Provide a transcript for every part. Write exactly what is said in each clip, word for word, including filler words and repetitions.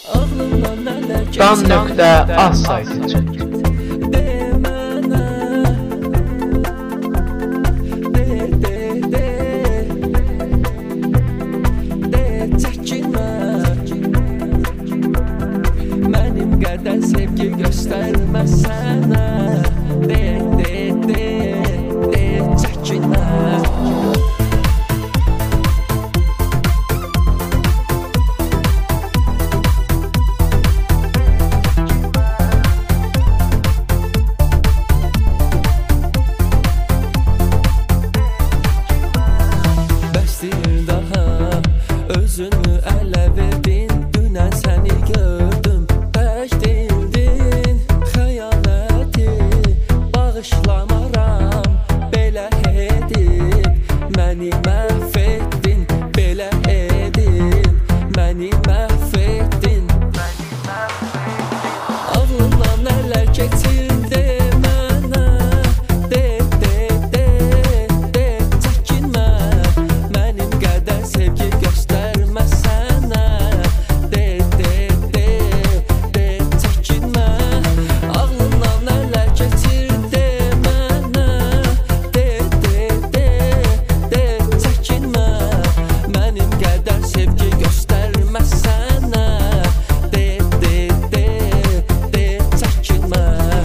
Dan nöqtə az saytı çək. Mənim qədər sevgi göstərməz sənə. De, de, de, de, çəkinmə. Bəsdir daha özünü ələ verdin. Dünən səni gördüm, tək dildin. Xəyanəti bağışlamaram, belə edib məni məhv etdin, belə edib məni məhv etdin. Ağlından nələr keçirdi mənə. De, de, de, de, çəkinmə. Mənim qədər sevgi göstərməz sənə. De, de, de, de, çəkinmə. Ağlından nələr keçirdi mənə. De, de, de, de, çəkinmə. Mənim qədər sevgi göstərməz sənə. De, de, de, de, çəkinmə.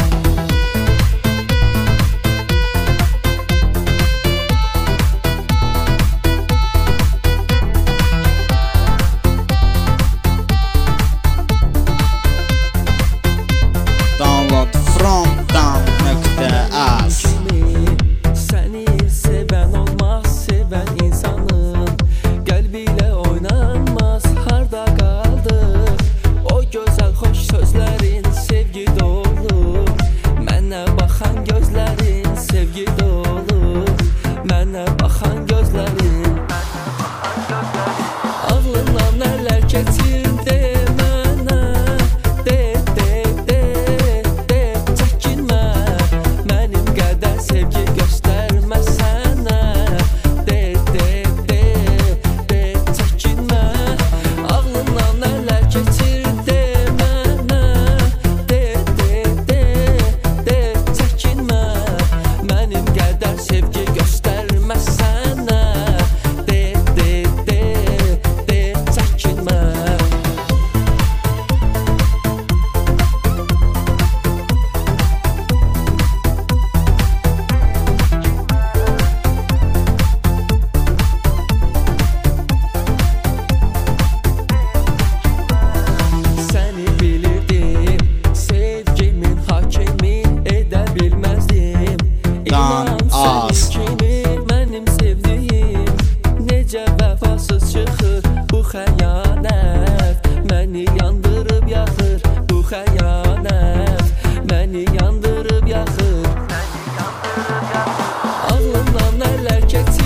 Download from dan nöqtə az. Səni sevən olmaz, sevən insanın qəlbilə oynanmaz. Harda qaldı o gözəl xoş sözlərin, sevgi dolu. Mənə baxan gözlərin, sevgi dolu. Mənə baxan gözlərin. Ağlından nələr keçirdi mənə. De, de, de, de, çəkinmə. Mənim qədər sevgi göstərməz sənə. De, de, de, de, çəkinmə. Ağlından nələr keçirdi mənə. De, de, de, de, çəkinmə. Mənim qədər sevgi göstərməz sənə. De, de, de, de, çəkinmə. Səni bilirdim, sevgimin hakimi edə bilməzdim. Dan İnan az. sənin kimi mənim sevdiyim necə vəfasız çıxır bu xəyanət. Məni yandırıb yaxır bu xəyanət. Məni yandırıb yaxır. Ağlından nələr keçir